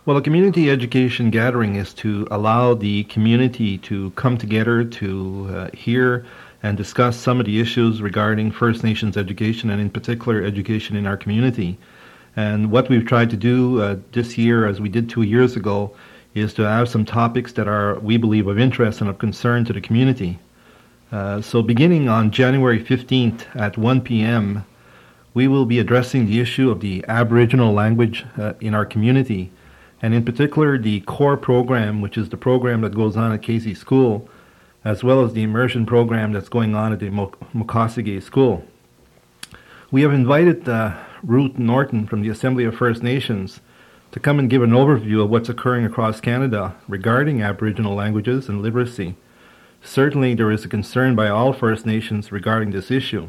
Well, a community education gathering is to allow the community to come together to hear and discuss some of the issues regarding First Nations education and in particular education in our community. And what we've tried to do this year, as we did 2 years ago, is to have some topics that are, we believe, of interest and of concern to the community. So beginning on January 15th at 1 p.m., we will be addressing the issue of the Aboriginal language in our community, and in particular the core program, which is the program that goes on at Casey School, as well as the immersion program that's going on at the Mukasegee School. We have invited Ruth Norton from the Assembly of First Nations to come and give an overview of what's occurring across Canada regarding Aboriginal languages and literacy. Certainly there is a concern by all First Nations regarding this issue.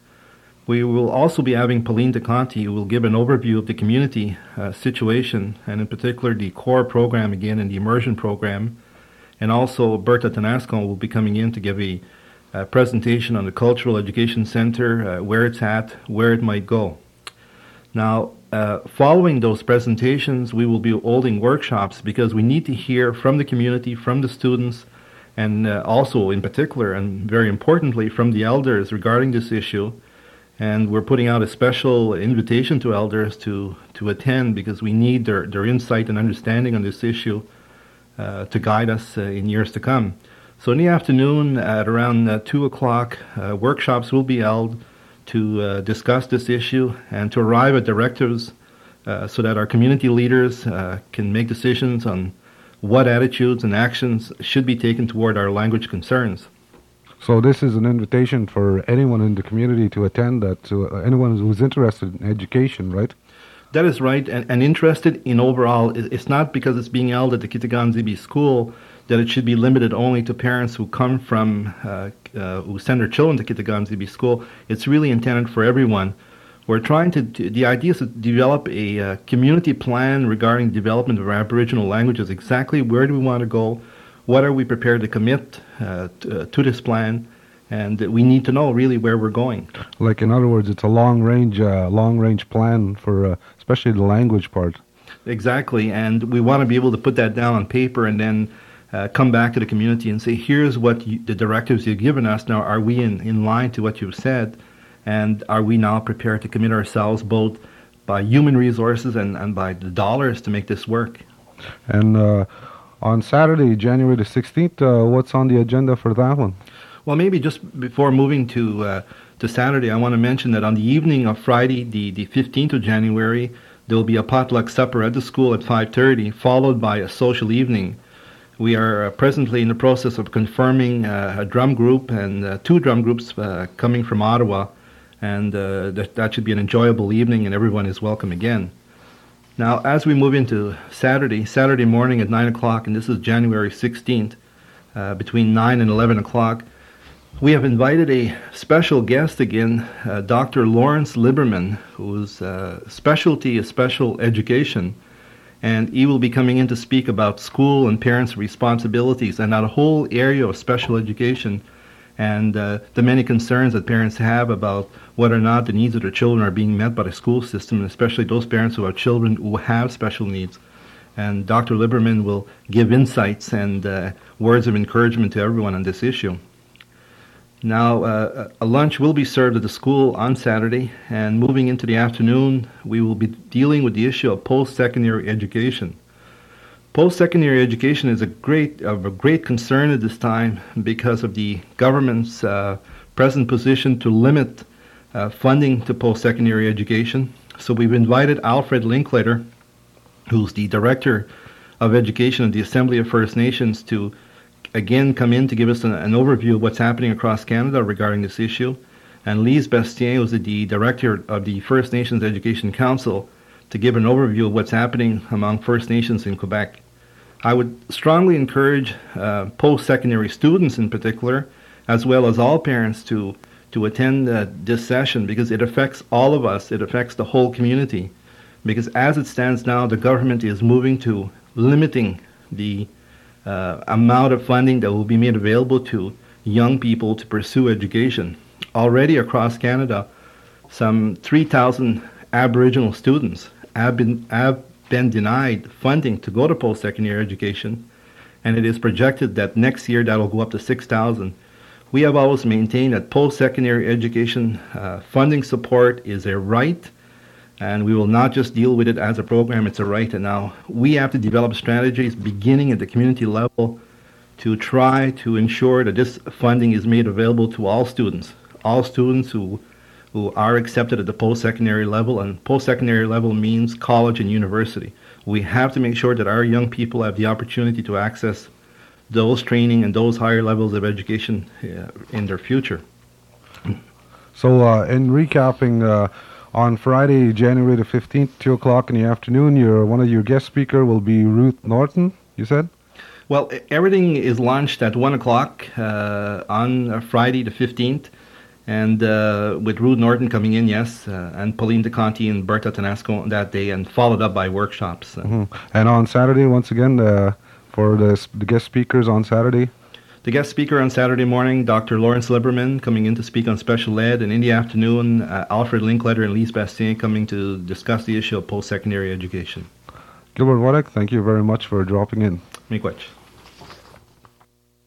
We will also be having Pauline DeConti, who will give an overview of the community situation, and in particular the core program again and the immersion program. And also Bertha Tanascon will be coming in to give a presentation on the Cultural Education Center, where it's at, where it might go. Now, following those presentations, we will be holding workshops because we need to hear from the community, from the students, and also in particular, and very importantly, from the elders regarding this issue. And we're putting out a special invitation to elders to attend because we need their insight and understanding on this issue to guide us in years to come. So in the afternoon at around 2 o'clock, workshops will be held to discuss this issue and to arrive at directives so that our community leaders can make decisions on what attitudes and actions should be taken toward our language concerns. So this is an invitation for anyone in the community to attend that, to anyone who's interested in education, right? That is right, and interested in overall. It's not because it's being held at the Kitigan-Zibi School that it should be limited only to parents who come from, who send their children to Kitigan-Zibi School. It's really intended for everyone. We're trying to, the idea is to develop a community plan regarding development of Aboriginal languages. Exactly where do we want to go? What are we prepared to commit to this plan? And we need to know really where we're going. Like, in other words, it's a long-range plan for especially the language part. Exactly, and we want to be able to put that down on paper and then come back to the community and say, here's what the directives you've given us. Now, are we in line to what you've said? And are we now prepared to commit ourselves both by human resources and by the dollars to make this work? And on Saturday, January the 16th, what's on the agenda for that one? Well, maybe just before moving to Saturday, I want to mention that on the evening of Friday, the 15th of January, there will be a potluck supper at the school at 5:30, followed by a social evening. We are presently in the process of confirming a drum group and 2 drum groups coming from Ottawa, and that should be an enjoyable evening, and everyone is welcome again. Now, as we move into Saturday morning at 9 o'clock, and this is January 16th, between 9 and 11 o'clock, we have invited a special guest again, Dr. Lawrence Liberman, whose specialty is special education, and he will be coming in to speak about school and parents' responsibilities and that whole area of special education and the many concerns that parents have about whether or not the needs of their children are being met by the school system, and especially those parents who have children who have special needs. And Dr. Liberman will give insights and words of encouragement to everyone on this issue. Now, a lunch will be served at the school on Saturday, and moving into the afternoon, we will be dealing with the issue of post-secondary education. Post-secondary education is of a great concern at this time because of the government's present position to limit funding to post-secondary education. So we've invited Alfred Linklater, who's the Director of Education of the Assembly of First Nations, to again come in to give us an overview of what's happening across Canada regarding this issue, and Lise Bastien, who's the Director of the First Nations Education Council, to give an overview of what's happening among First Nations in Quebec. I would strongly encourage post-secondary students in particular, as well as all parents, to attend this session because it affects all of us. It affects the whole community. Because as it stands now, the government is moving to limiting the amount of funding that will be made available to young people to pursue education. Already across Canada, some 3,000 Aboriginal students have been denied funding to go to post-secondary education, and it is projected that next year that will go up to 6,000. We have always maintained that post-secondary education funding support is a right, and we will not just deal with it as a program, it's a right. And now we have to develop strategies beginning at the community level to try to ensure that this funding is made available to all students who are accepted at the post-secondary level, and post-secondary level means college and university. We have to make sure that our young people have the opportunity to access those training and those higher levels of education in their future. So in recapping, on Friday, January the 15th, 2 o'clock in the afternoon, one of your guest speaker will be Ruth Norton, you said? Well, everything is launched at 1 o'clock on Friday the 15th, and with Ruth Norton coming in, yes, and Pauline DeConti and Berta Tanasco that day, and followed up by workshops. Mm-hmm. And on Saturday, once again, for the guest speakers on Saturday? The guest speaker on Saturday morning, Dr. Lawrence Lieberman, coming in to speak on special ed, and in the afternoon, Alfred Linkletter and Lise Bastien coming to discuss the issue of post-secondary education. Gilbert Waddick, thank you very much for dropping in. Miigwech.